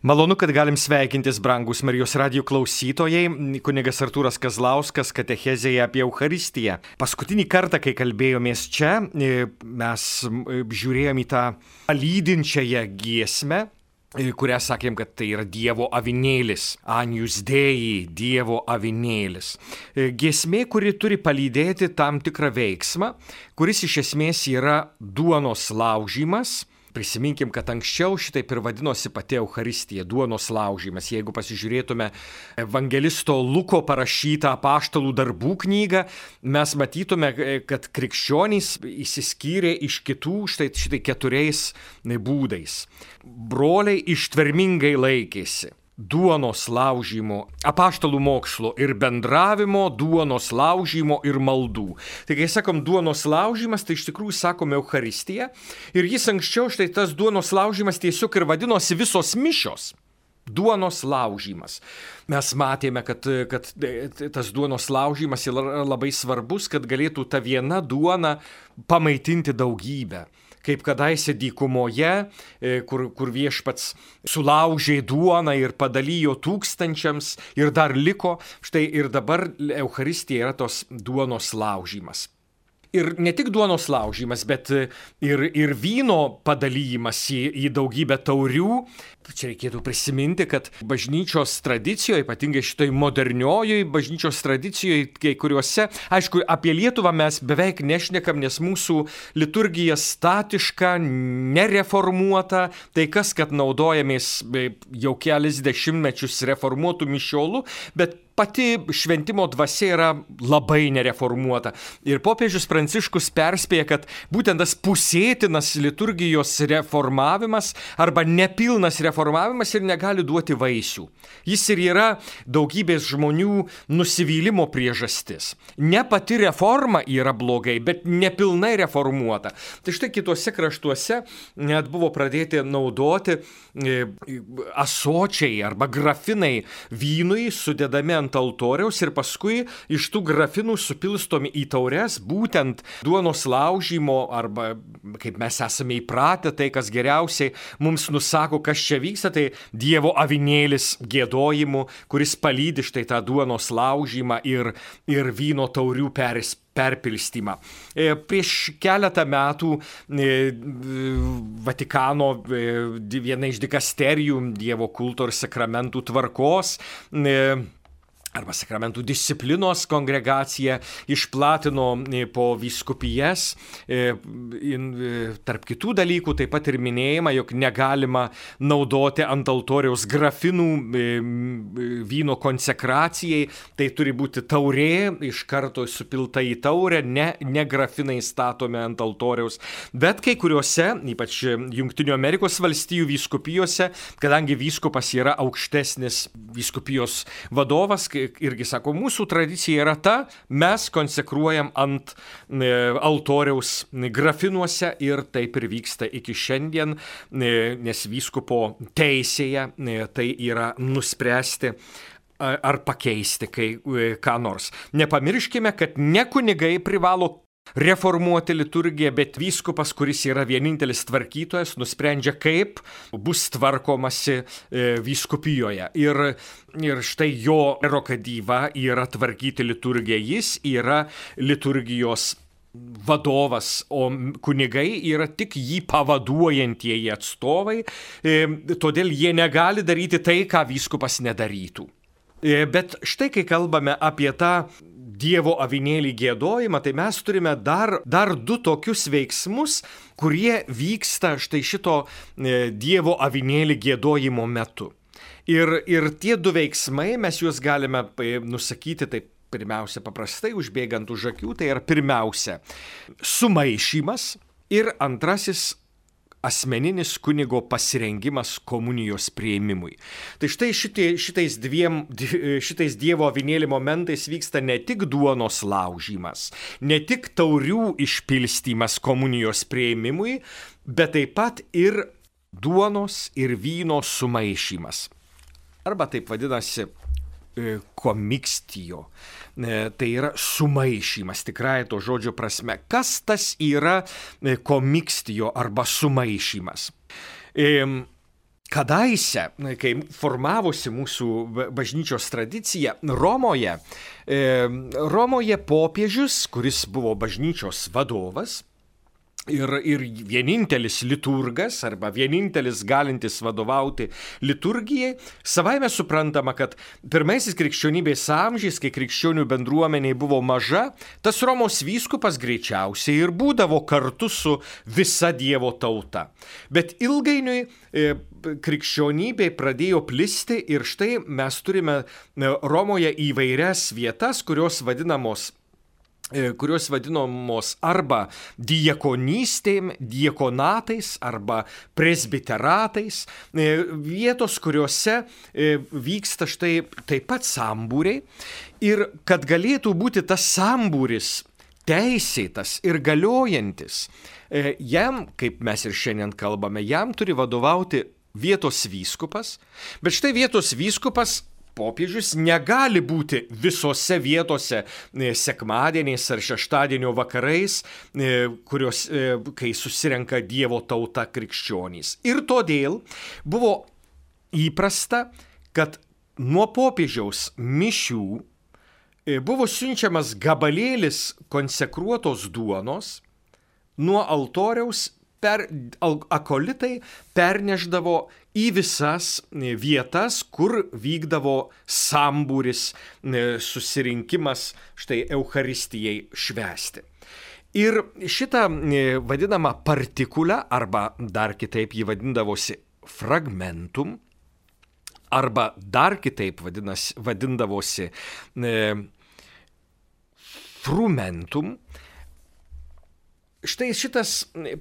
Malonu, kad galim sveikintis, brangus Marijos radijo klausytojai. Kunigas Artūras Kazlauskas katechezėje apie Eucharistiją. Paskutinį kartą, kai kalbėjomės čia, mes žiūrėjom į tą lydinčiąją giesmę, kurią sakėm, kad tai yra Dievo avinėlis. Agnus Dei, Dievo avinėlis. Giesmė, kuri turi palydėti tam tikrą veiksmą, kuris iš esmės yra duonos laužymas. Prisiminkim, kad anksčiau šitaip ir vadinosi pati Eucharistija, duonos laužymas. Jeigu pasižiūrėtume evangelisto Luko parašytą apaštalų darbų knygą, mes matytume, kad krikščionys išsiskyrė iš kitų šitai 4 būdais. Broliai ištvermingai laikėsi duonos laužymo, apaštalų mokslo ir bendravimo, duonos laužymo ir maldų. Tai kai sakom duonos laužymas, tai iš tikrųjų sakom Eucharistija. Ir jis anksčiau tas duonos laužymas tiesiog ir vadinosi visos mišios. Duonos laužymas. Mes matėme, kad tas duonos laužymas yra labai svarbus, kad galėtų ta viena duona pamaitinti daugybę. Kaip kadaise dykumoje, kur viešpats sulaužė duoną ir padalijo tūkstančiams ir dar liko. Štai ir dabar Eucharistija yra tos duonos laužymas. Ir ne tik duonos laužymas, bet ir vyno padalyjimas į daugybę taurių. Čia reikėtų prisiminti, kad bažnyčios tradicijoje, ypatingai šitoj moderniojoje bažnyčios tradicijoje, kai kuriuose, aišku, apie Lietuvą mes beveik nešnekam, nes mūsų liturgija statiška, nereformuota, tai kas, kad naudojamės jau kelis dešimtmečius reformuotų mišiolų, bet pati šventimo dvasia yra labai nereformuota. Ir popiežius Pranciškus perspėja, kad būtent tas pusėtinas liturgijos reformavimas arba nepilnas reformavimas ir negali duoti vaisių. Jis ir yra daugybės žmonių nusivylimo priežastis. Ne pati reforma yra blogai, bet nepilnai reformuota. Tai štai kitose kraštuose net buvo pradėti naudoti ąsočiai arba grafinai vynui sudedami ant altoriaus ir paskui iš tų grafinų supilstomi į taures būtent duonos laužymo arba, kaip mes esame įpratę, tai kas geriausiai mums nusako, kas čia vyksta, tai Dievo avinėlis giedojimu, kuris palydi štai tą duonos laužymą ir vyno taurių perpilstymą. Prieš keletą metų Vatikano viena iš dikasterijų Dievo kulto ir sakramentų tvarkos arba sakramentų disciplinos kongregacija išplatino po vyskupijas, tarp kitų dalykų taip pat ir minėjimą, jog negalima naudoti ant altoriaus grafinų vyno konsekracijai, tai turi būti taurė, iš karto supilta į taurę, ne grafinai statomi ant altoriaus. Bet kai kuriuose, ypač Jungtinių Amerikos valstijų vyskupijose, kadangi vyskupas yra aukštesnis vyskupijos vadovas, irgi sako, mūsų tradicija yra ta, mes konsekruojam ant altoriaus grafinuose ir taip ir vyksta iki šiandien, nes vyskupo teisėje tai yra nuspręsti ar pakeisti ką nors. Nepamirškime, kad ne kunigai privalo reformuoti liturgiją, bet vyskupas, kuris yra vienintelis tvarkytojas, nusprendžia, kaip bus tvarkomasi vyskupijoje. Ir štai jo prerogatyva yra tvarkyti liturgiją. Jis yra liturgijos vadovas, o kunigai yra tik jį pavaduojantieji atstovai, todėl jie negali daryti tai, ką vyskupas nedarytų. Bet štai, kai kalbame apie tą Dievo avinėlį giedojimą, tai mes turime dar 2 tokius veiksmus, kurie vyksta štai šito Dievo avinėlį giedojimo metu. Ir tie 2 veiksmai, mes juos galime nusakyti taip pirmiausia paprastai, užbėgant už akių, tai yra pirmiausia sumaišymas ir antrasis asmeninis kunigo pasirengimas komunijos priėmimui. Tai štai šitais Dievo avinėlį momentais vyksta ne tik duonos laužymas, ne tik taurių išpilstymas komunijos priėmimui, bet taip pat ir duonos ir vyno sumaišymas. Arba taip vadinasi komikstijo. Tai yra sumaišymas, tikrai to žodžio prasme. Kas tas yra komikstijo arba sumaišymas? kadaise, kai formavosi mūsų bažnyčios tradicija, Romoje popiežius, kuris buvo bažnyčios vadovas, ir vienintelis liturgas arba vienintelis galintis vadovauti liturgijai, savaime suprantama, kad pirmaisiais krikščionybės amžiais, kai krikščionių bendruomeniai buvo maža, tas Romos vyskupas greičiausiai ir būdavo kartu su visa Dievo tauta. Bet ilgainiui krikščionybė pradėjo plisti ir štai mes turime Romoje įvairias vietas, kurios vadinamos arba diakonystėm, diakonatais arba presbiteratais, vietos, kuriuose vyksta štai taip pat sambūriai. Ir kad galėtų būti tas sambūris teisėtas ir galiojantis, jam, kaip mes ir šiandien kalbame, jam turi vadovauti vietos vyskupas, bet štai vietos vyskupas popiežius negali būti visose vietose sekmadieniais ar šeštadienio vakarais, kai susirenka Dievo tauta krikščionys. Ir todėl buvo įprasta, kad nuo popiežiaus mišių buvo siunčiamas gabalėlis konsekruotos duonos, nuo altoriaus akolitai perneždavo į visas vietas, kur vykdavo sambūris, susirinkimas štai Eucharistijai švęsti. Ir šitą vadinamą partikulę, arba dar kitaip jį vadindavosi fragmentum, arba dar kitaip vadindavosi frumentum, štai šitas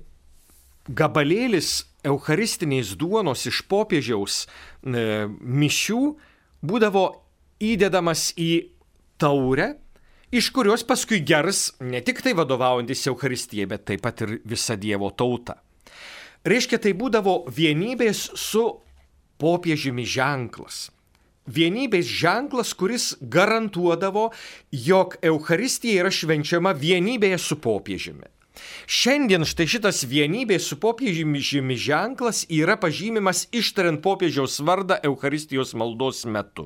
gabalėlis eucharistinės duonos iš popiežiaus mišių būdavo įdedamas į taurę, iš kurios paskui gers ne tik tai vadovaujantis Eucharistijai, bet taip pat ir visa Dievo tauta. Reiškia, tai būdavo vienybės su popiežiumi ženklas. Vienybės ženklas, kuris garantuodavo, jog Eucharistija yra švenčiama vienybėje su popiežiumi. Šiandien štai šitas vienybės su popiežiumi ženklas yra pažymimas ištariant popiežiaus vardą Eucharistijos maldos metu.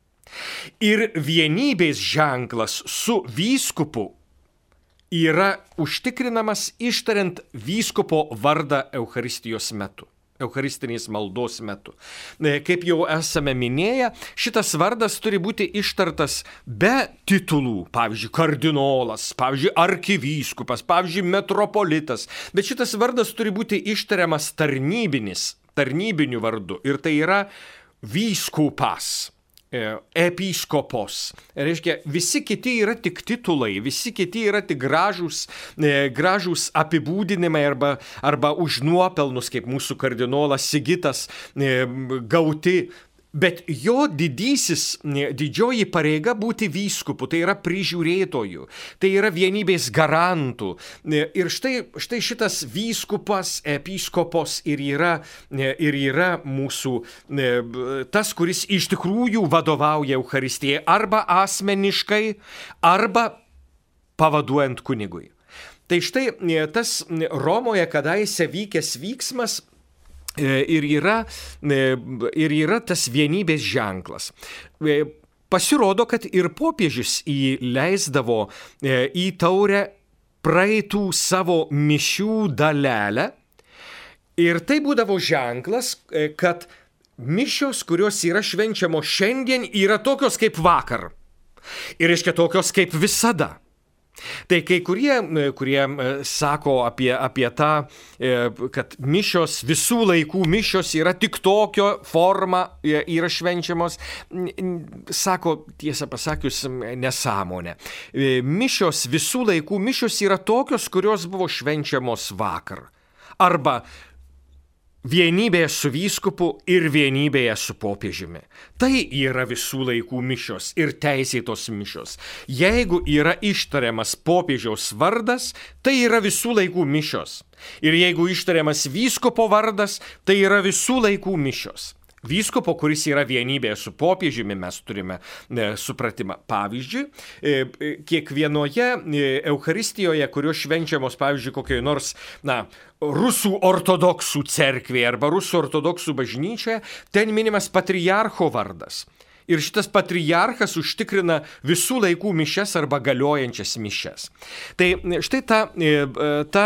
Ir vienybės ženklas su vyskupu yra užtikrinamas ištariant vyskupo vardą Eucharistijos metu. Eucharistinės maldos metu. Kaip jau esame minėję, šitas vardas turi būti ištartas be titulų, pavyzdžiui, kardinolas, pavyzdžiui, arkivyskupas, pavyzdžiui, metropolitas, bet šitas vardas turi būti ištariamas tarnybiniu vardu, ir tai yra vyskupas. Episkopos. Reiškia, visi kiti yra tik titulai, visi kiti yra tik gražūs apibūdinimai arba už nuopelnus, kaip mūsų kardinolas Sigitas, gauti. Bet jo didžioji pareiga būti vyskupu, tai yra prižiūrėtojų, tai yra vienybės garantų. Ir štai šitas vyskupas, episkopos ir yra mūsų tas, kuris iš tikrųjų vadovauja Eucharistijai arba asmeniškai, arba pavaduojant kunigui. Tai štai tas Romoje kadaise vykęs vyksmas ir yra tas vienybės ženklas. Pasirodo, kad ir popiežius įleisdavo į taurę praeitų savo mišių dalelę. Ir tai būdavo ženklas, kad mišios, kurios yra švenčiamos šiandien, yra tokios kaip vakar. Ir reiškia tokios kaip visada. Tai kai kurie sako apie tą, kad mišios, visų laikų mišios yra tik tokio forma, yra švenčiamos, sako, tiesą pasakius, nesąmonė. Mišios, visų laikų mišios yra tokios, kurios buvo švenčiamos vakar. Arba vienybėje su vyskupu ir vienybėje su popiežiumi. Tai yra visų laikų mišios ir teisėtos mišios. Jeigu yra ištariamas popiežiaus vardas, tai yra visų laikų mišios. Ir jeigu ištariamas vyskupo vardas, tai yra visų laikų mišios. vyskupo, kuris yra vienybėje su popiežiumi, mes turime supratimą. Pavyzdžiui, kiekvienoje Eucharistijoje, kurios švenčiamos, pavyzdžiui, kokioje nors, rusų ortodoksų cerkvėje arba rusų ortodoksų bažnyčioje, ten minimas patriarcho vardas. Ir šitas patriarchas užtikrina visų laikų mišias arba galiojančias mišias. Tai štai ta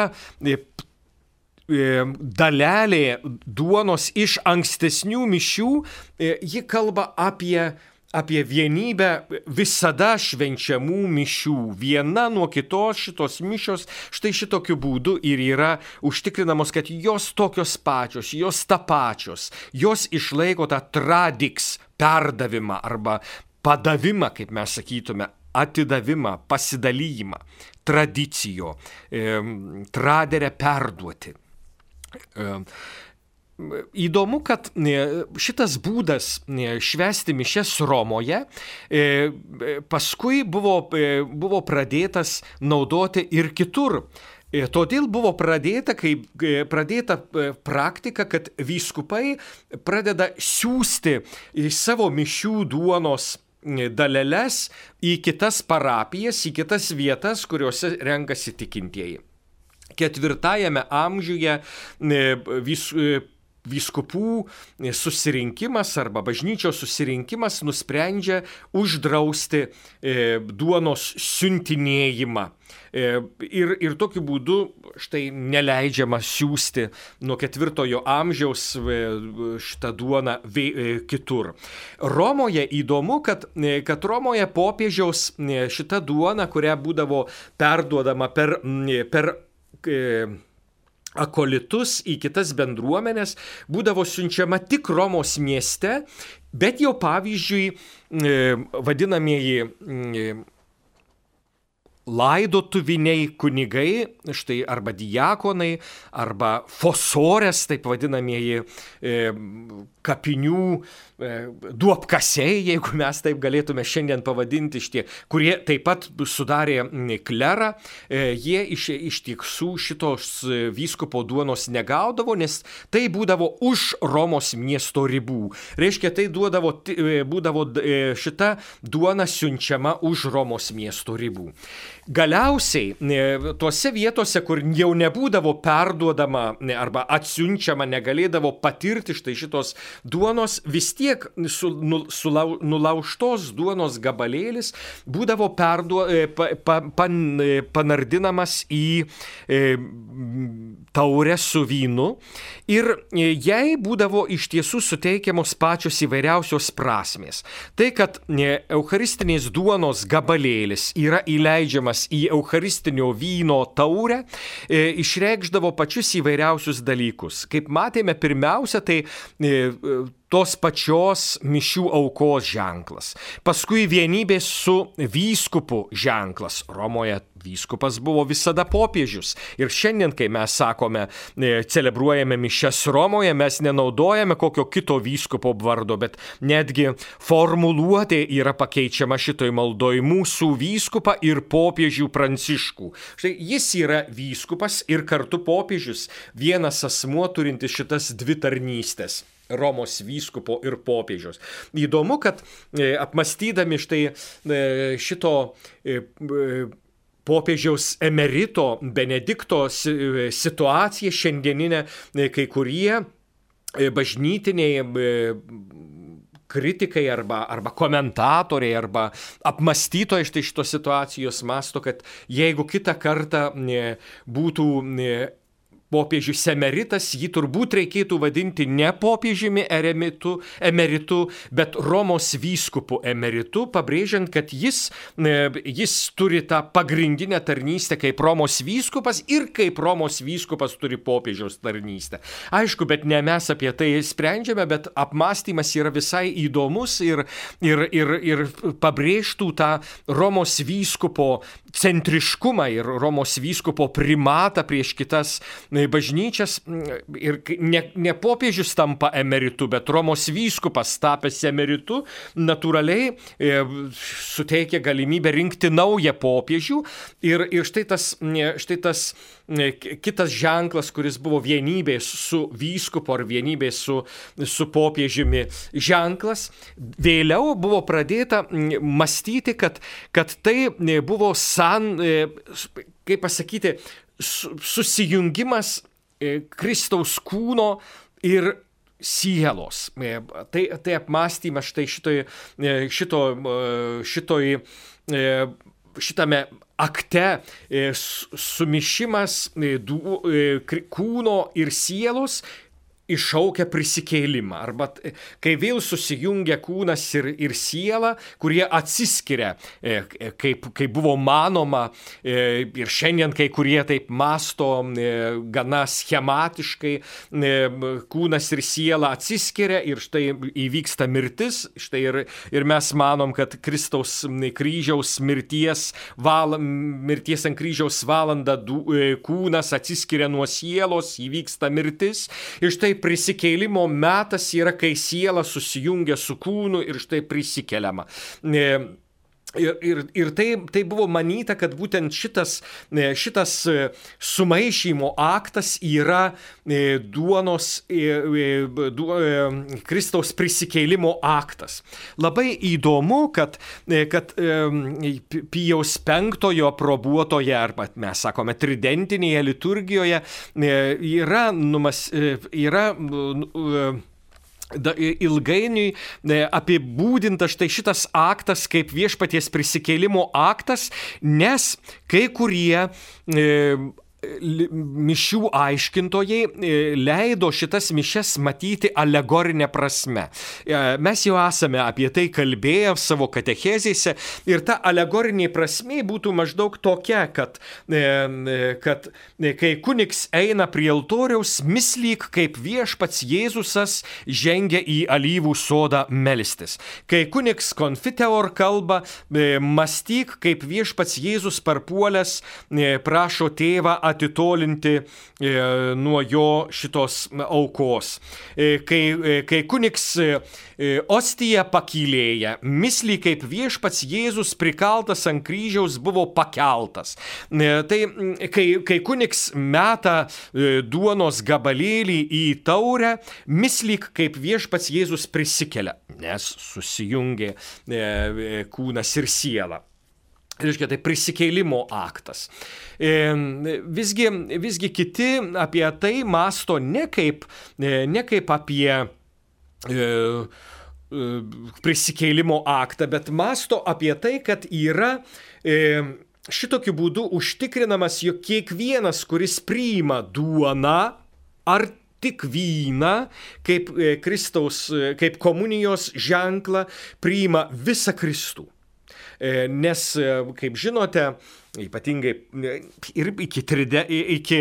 dalelė duonos iš ankstesnių mišių, ji kalba apie vienybę visada švenčiamų mišių. Viena nuo kitos šitos mišios štai šitokiu būdu ir yra užtikrinamos, kad jos tokios pačios, jos tapačios, jos išlaiko tą tradiks perdavimą arba padavimą, kaip mes sakytume, atidavimą, pasidalijimą, tradicijo, tradere perduoti. Įdomu, kad šitas būdas švęsti mišias Romoje paskui buvo pradėtas naudoti ir kitur. Todėl buvo pradėta praktika, kad vyskupai pradeda siųsti savo mišių duonos daleles į kitas parapijas, į kitas vietas, kuriuose renkasi tikintieji. 4 amžiuje vyskupų susirinkimas arba bažnyčios susirinkimas nusprendžia uždrausti duonos siuntinėjimą. Ir tokiu būdu štai neleidžiama siųsti nuo 4 amžiaus šitą duoną kitur. Romoje įdomu, kad Romoje popiežiaus šita duona, kurią būdavo perduodama per akolitus į kitas bendruomenės, būdavo siunčiama tik Romos mieste, bet jau pavyzdžiui vadinamieji laidotuviniai kunigai, štai arba diakonai, arba fosorės, taip vadinamieji kapinių duobkasiai, jeigu mes taip galėtume šiandien pavadinti, kurie taip pat sudarė klerą, jie iš tiesų šitos vyskupo duonos negaudavo, nes tai būdavo už Romos miesto ribų. Reiškia, tai būdavo šita duona siunčiama už Romos miesto ribų. Galiausiai, tuose vietose, kur jau nebūdavo perduodama arba atsiunčiama, negalėdavo patirti štai šitos duonos, vis tiek nulaužtos duonos gabalėlis būdavo panardinamas į taurę su vynu ir jai būdavo iš tiesų suteikiamos pačios įvairiausios prasmės. Tai, kad eucharistinės duonos gabalėlis yra įleidžiamas į eucharistinio vyno taurę, išreikšdavo pačius įvairiausius dalykus. Kaip matėme, pirmiausia, tai tos pačios mišių aukos ženklas. Paskui vienybės su vyskupu ženklas. Romoje vyskupas buvo visada popiežius. Ir šiandien, kai mes sakome, celebruojame mišias Romoje, mes nenaudojame kokio kito vyskupo vardo, bet netgi formuluotė yra pakeičiama šitoj maldoj mūsų vyskupą ir popiežių Pranciškų. Štai jis yra vyskupas ir kartu popiežius, vienas asmuo turintis šitas dvi tarnystės. Romos vyskupo ir popiežiaus. Įdomu, kad apmastydami štai šito popiežiaus emerito Benedikto situaciją šiandieninę, kai kurie bažnytiniai kritikai arba komentatoriai arba apmastytojai štai šitos situacijos masto, kad jeigu kitą kartą būtų popiežius emeritas, jį turbūt reikėtų vadinti ne popiežiumi emeritu, bet Romos vyskupu emeritu, pabrėžiant, kad jis turi tą pagrindinę tarnystę kaip Romos vyskupas ir kaip Romos vyskupas turi popiežiaus tarnystę. Aišku, bet ne mes apie tai sprendžiame, bet apmąstymas yra visai įdomus ir pabrėžtų tą Romos vyskupo centriškumą ir Romos vyskupo primatą prieš kitas bažnyčias ir ne popiežius tampa emeritu, bet Romos vyskupas tapęs emeritu natūraliai suteikia galimybę rinkti naują popiežių ir štai tas kitas ženklas, kuris buvo vienybė su vyskupu ar vienybė su popiežiumi ženklas, vėliau buvo pradėta mąstyti, kad tai buvo kaip pasakyti, susijungimas Kristaus kūno ir sielos. Tai apmąstymas šitame akte sumišimas kūno ir sielos iššaukia prisikėlimą. Arba kai vėl susijungia kūnas ir siela, kurie atsiskiria, kaip buvo manoma, ir šiandien kai kurie taip masto gana schematiškai, kūnas ir siela atsiskiria ir štai įvyksta mirtis, štai ir mes manom, kad Kristaus kryžiaus mirties ant kryžiaus valandą kūnas atsiskiria nuo sielos, įvyksta mirtis ir štai prisikėlimo metas yra, kai siela susijungia su kūnu ir štai prisikeliama. Ir tai buvo manyta, kad būtent šitas sumaišymo aktas yra Kristaus prisikėlimo aktas. Labai įdomu, kad Pijaus V aprobuotoje, arba mes sakome tridentinėje liturgijoje, yra ilgainiui apibūdinta štai šitas aktas kaip viešpaties prisikėlimo aktas, nes kai kurie mišių aiškintojai leido šitas mišias matyti alegorinę prasme. Mes jau esame apie tai kalbėję savo katechezėse ir ta alegorinė prasmė būtų maždaug tokia, kad kai kunigs eina prie altoriaus, mislyk kaip viešpats Jėzusas žengia į alyvų sodą melstis. Kai kunigs konfiteor kalba, mąstyk kaip viešpats Jėzus parpuolęs prašo tėvą atitolinti nuo jo šitos aukos. Kai kunigs ostiją pakylėja, mislį kaip viešpats Jėzus prikaltas ant kryžiaus buvo pakeltas. Tai kai kunigs meta duonos gabalėlį į taurę, mislyk kaip viešpats Jėzus prisikelia, nes susijungė kūnas ir siela. Reiškia, tai prisikėlimo aktas. Visgi kiti apie tai mąsto ne kaip apie prisikėlimo aktą, bet mąsto apie tai, kad yra šitokiu būdu užtikrinamas, jog kiekvienas, kuris priima duoną ar tik vyną, kaip kaip komunijos ženklą, priima visą Kristų. Nes, kaip žinote, ypatingai ir iki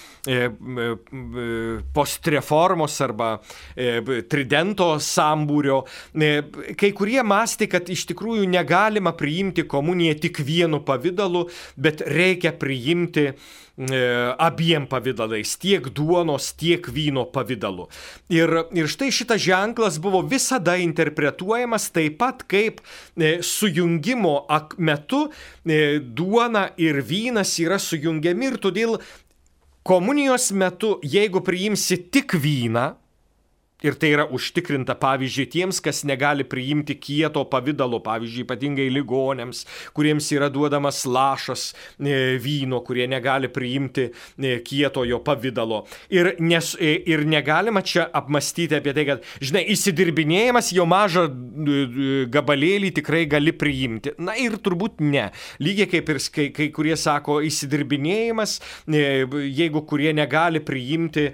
postreformos arba tridento sambūrio, kai kurie mąstė, kad iš tikrųjų negalima priimti komuniją tik vienu pavidalu, bet reikia priimti abiem pavidalais, tiek duonos, tiek vyno pavidalu. Ir štai šitas ženklas buvo visada interpretuojamas taip pat kaip sujungimo metu duona ir vynas yra sujungiami ir todėl komunijos metu, jeigu priimsi tik vyną, ir tai yra užtikrinta, pavyzdžiui, tiems, kas negali priimti kieto pavidalo, pavyzdžiui, ypatingai ligonėms, kuriems yra duodamas lašas vyno, kurie negali priimti kietojo pavidalo. Ir negalima čia apmastyti apie tai, kad, žinai, įsidirbinėjimas jo mažą gabalėlį tikrai gali priimti. Na ir turbūt ne. Lygiai kaip ir kai kurie sako, įsidirbinėjimas, jeigu kurie negali priimti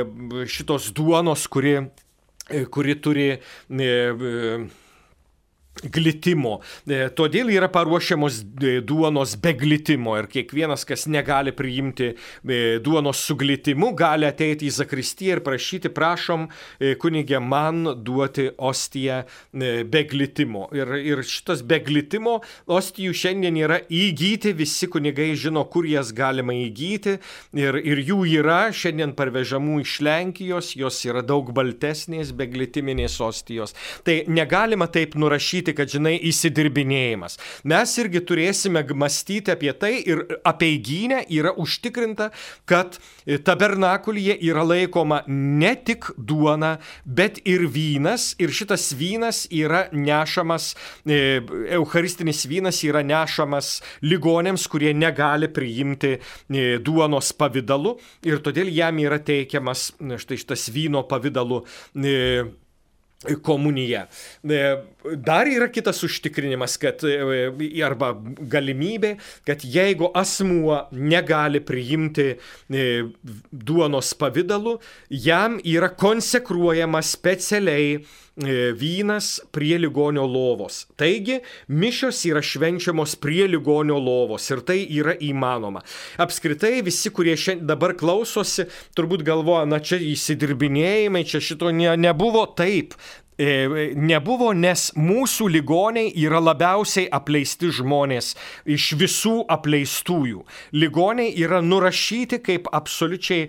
šitos duonos, kuri turi glitimo. Todėl yra paruošiamos duonos be glitimo ir kiekvienas, kas negali priimti duonos su glitimu, gali ateiti į zakristiją ir prašyti, prašom, kunige, man duoti ostiją be glitimo. Ir šitas be glitimo ostijų šiandien yra įgyti, visi kunigai žino, kur jas galima įgyti ir jų yra šiandien parvežamų iš Lenkijos, jos yra daug baltesnės be glitiminės ostijos. Tai negalima taip nurašyti, kad, žinai, įsidirbinėjimas. Mes irgi turėsime mąstyti apie tai ir apeigynė yra užtikrinta, kad tabernakulyje yra laikoma ne tik duona, bet ir vynas. Ir šitas vynas yra nešamas, eucharistinis vynas yra nešamas ligonėms, kurie negali priimti duonos pavidalu. Ir todėl jam yra teikiamas štai šitas vyno pavidalu komunija. Dar yra kitas užtikrinimas, kad, arba galimybė, kad jeigu asmuo negali priimti duonos pavidalu, jam yra konsekruojama specialiai vynas prie ligonio lovos. Taigi, mišios yra švenčiamos prie ligonio lovos ir tai yra įmanoma. Apskritai, visi, kurie dabar klausosi, turbūt galvoja, na čia įsidirbinėjimai, čia šito nebuvo taip. Nebuvo, nes mūsų ligoniai yra labiausiai apleisti žmonės iš visų apleistųjų. Ligoniai yra nurašyti kaip absoliučiai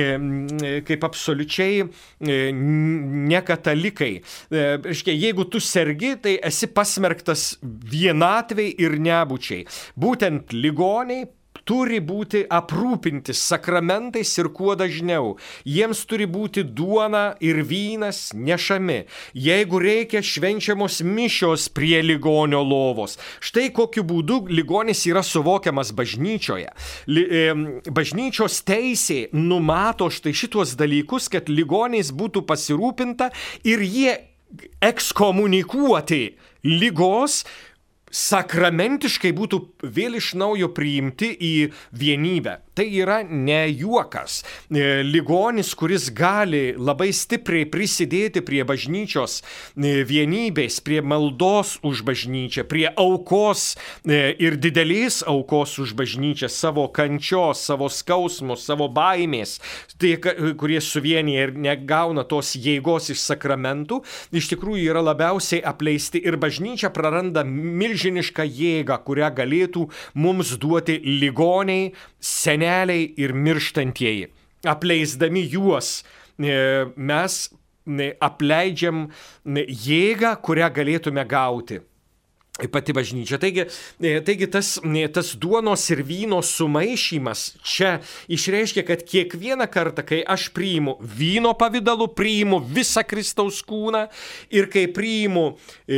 nekatalikai. Jeigu tu sergi, tai esi pasmerktas vienatvei ir nebūčiai. Būtent ligoniai turi būti aprūpinti sakramentais ir kuo dažniau. Jiems turi būti duona ir vynas nešami. Jeigu reikia, švenčiamos mišios prie ligonio lovos. Štai kokiu būdu ligonis yra suvokiamas bažnyčioje. Bažnyčios teisė numato štai šitos dalykus, kad ligoniais būtų pasirūpinta ir jie ekskomunikuoti ligos sakramentiškai būtų vėl iš naujo priimti į vienybę. Tai yra ne juokas. Ligonis, kuris gali labai stipriai prisidėti prie bažnyčios vienybės, prie maldos už bažnyčią, prie aukos ir didelės aukos už bažnyčią, savo kančios, savo skausmo, savo baimės, tai, kurie suvienyje ir negauna tos jėgos iš sakramentų, iš tikrųjų yra labiausiai apleisti ir bažnyčia praranda milžinišką jėgą, kurią galėtų mums duoti ligoniai, seneliai ir mirštantieji. Apleisdami juos mes apleidžiam jėgą, kurią galėtume gauti. Pati bažnyčia. Taigi tas duonos ir vyno sumaišymas čia išreiškia, kad kiekvieną kartą, kai aš priimu vyno pavidalu, priimu visą Kristaus kūną ir kai priimu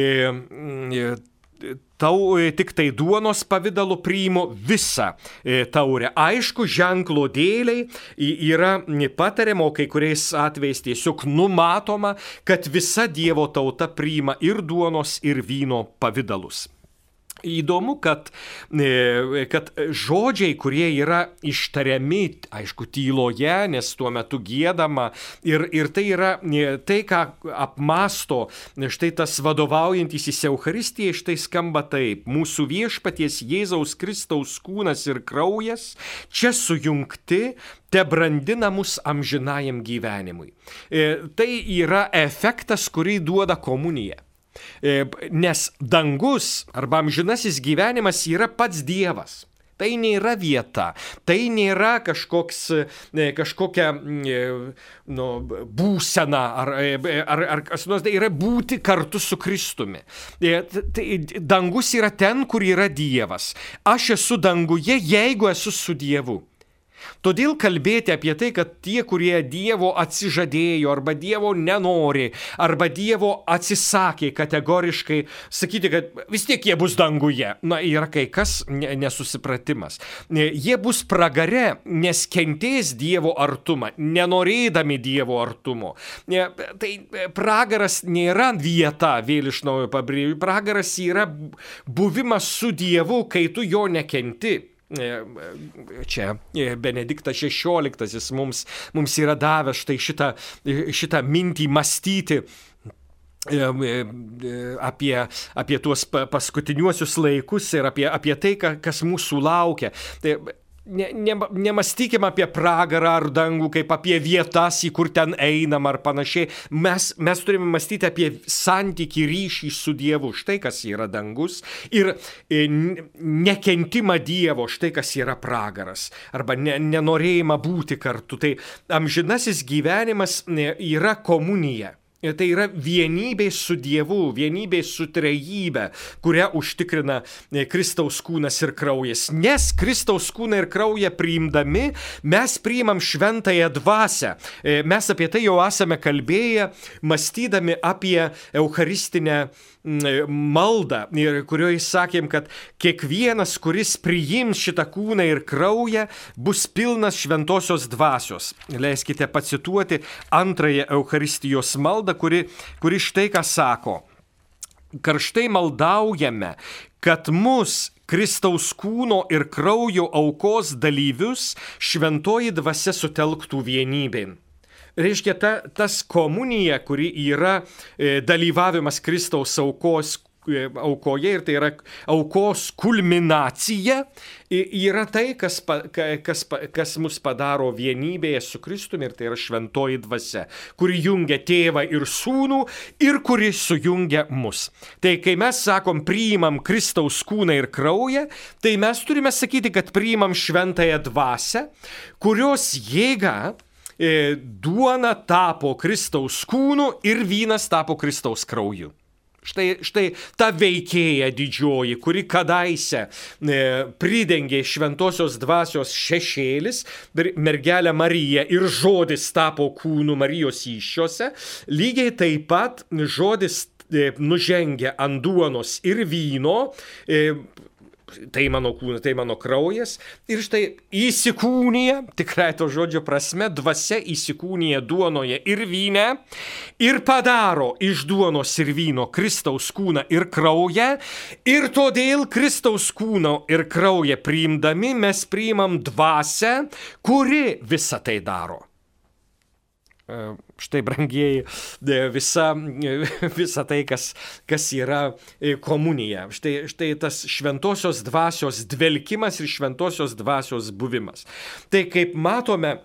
tik tai duonos pavidalu, priimu visą taurę. Aišku, ženklo dėliai yra patariama, o kai kuriais atvejais tiesiog numatoma, kad visa Dievo tauta priima ir duonos, ir vyno pavidalus. Įdomu, kad žodžiai, kurie yra ištariami, aišku, tyloje, nes tuo metu giedama, ir tai yra tai, ką apmasto štai tas vadovaujantysis Eucharistijai, štai skamba taip: mūsų viešpaties Jėzaus Kristaus kūnas ir kraujas čia sujungti, te brandina mus amžinajam gyvenimui. Tai yra efektas, kurį duoda komunija. Nes dangus arba amžinasis gyvenimas yra pats Dievas. Tai nėra vieta, tai nėra kažkokia būsena ar kas nors, tai yra būti kartu su Kristumi. Dangus yra ten, kur yra Dievas. Aš esu danguje, jeigu esu su Dievu. Todėl kalbėti apie tai, kad tie, kurie Dievo atsižadėjo, arba Dievo nenori, arba Dievo atsisakė kategoriškai, sakyti, kad vis tiek jie bus danguje. Na, yra kai kas nesusipratimas. Jie bus pragare, nes kentės Dievo artumą, nenorėdami Dievo artumo. Tai pragaras nėra vieta, vėl iš naujo pabrėžiu, pragaras yra buvimas su Dievu, kai tu jo nekenti. Čia Benediktas XVI mums yra davęs štai šitą mintį mąstyti apie tuos paskutiniuosius laikus ir apie tai, kas mūsų laukia. Tai nemąstykime apie pragarą ar dangų kaip apie vietas, į kur ten einam ar panašiai. Mes turime mąstyti apie santykį, ryšį su Dievu, štai kas yra dangus, ir nekentimą Dievo, štai kas yra pragaras, arba nenorėjimą būti kartu. Tai amžinasis gyvenimas yra komunija. Tai yra vienybė su Dievu, vienybė su trejybe, kurią užtikrina Kristaus kūnas ir kraujas. Nes Kristaus kūną ir kraują priimdami, mes priimam šventąją dvasią. Mes apie tai jau esame kalbėję, mąstydami apie eucharistinę maldą, kurioje sakėm, kad kiekvienas, kuris priims šitą kūną ir kraują, bus pilnas šventosios dvasios. Leiskite pacituoti antrąją Eucharistijos maldą, kuri štai ką sako. Karštai maldaujame, kad mus Kristaus kūno ir kraujo aukos dalyvius šventoji dvasia sutelktų vienybėn. Reiškia, tas komunija, kuri yra dalyvavimas Kristaus aukoje, ir tai yra aukos kulminacija, yra tai, kas mus padaro vienybėje su Kristumi, ir tai yra šventoji dvasia, kuri jungia tėvą ir sūnų ir kuri sujungia mus. Tai kai mes sakom, priimam Kristaus kūną ir kraują, tai mes turime sakyti, kad priimam šventąją dvasią, kurios jėga duona tapo Kristaus kūnu ir vynas tapo Kristaus krauju. Štai ta veikėja didžioji, kuri kadaise pridengė šventosios dvasios šešėlis, mergelę Mariją, ir žodis tapo kūnu Marijos įsčiose, lygiai taip pat žodis nužengia ant duonos ir vyno, tai mano kūnas, tai mano kraujas, ir štai įsikūnija, tikrai to žodžio prasme, dvasia įsikūnija duonoje ir vyne ir padaro iš duonos ir vyno Kristaus kūną ir kraują, ir todėl Kristaus kūno ir kraują priimdami mes priimam dvasią, kuri visą tai daro. Štai, brangieji, visa tai, kas yra komunija. Štai tas šventosios dvasios dvelkimas ir šventosios dvasios buvimas. Tai kaip matome,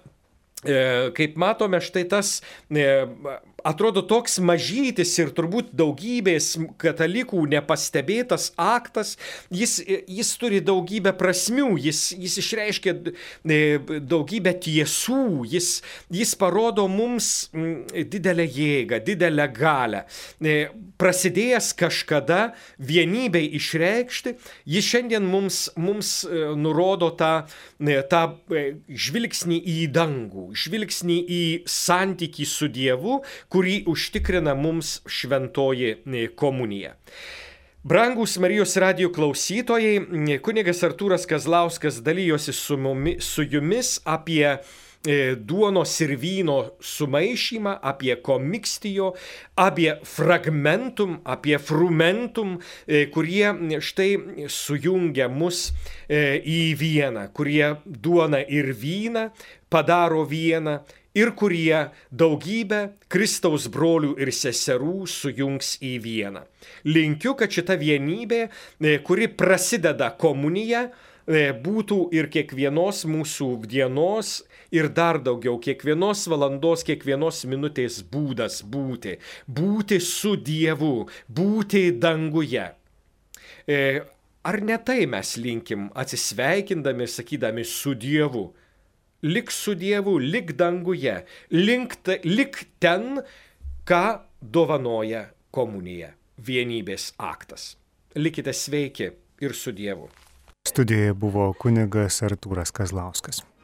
štai tas atrodo toks mažytis ir turbūt daugybės katalikų nepastebėtas aktas, jis turi daugybę prasmių, jis išreiškia daugybę tiesų, jis parodo mums didelę jėgą, didelę galią. Prasidėjęs kažkada vienybei išreikšti, jis šiandien mums nurodo tą žvilgsnį į dangų, žvilgsnį į santykį su Dievu, kurį užtikrina mums šventoji komunija. Brangūs Marijos radijo klausytojai, kunigas Artūras Kazlauskas dalyjosi su jumis apie duonos ir vyno sumaišymą, apie komikstijo, apie fragmentum, apie frumentum, kurie štai sujungia mus į vieną, kurie duoną ir vyną padaro vieną, ir kurie daugybę Kristaus brolių ir seserų sujungs į vieną. Linkiu, kad šita vienybė, kuri prasideda komunija, būtų ir kiekvienos mūsų dienos ir dar daugiau, kiekvienos valandos, kiekvienos minutės būdas būti su Dievu, būti danguje. Ar ne tai mes linkim atsisveikindami, sakydami su Dievu? Lik su Dievu, lik danguje, lik ten, ką dovanoja komunija, vienybės aktas. Likite sveiki ir su Dievu. Studijoje buvo kunigas Artūras Kazlauskas.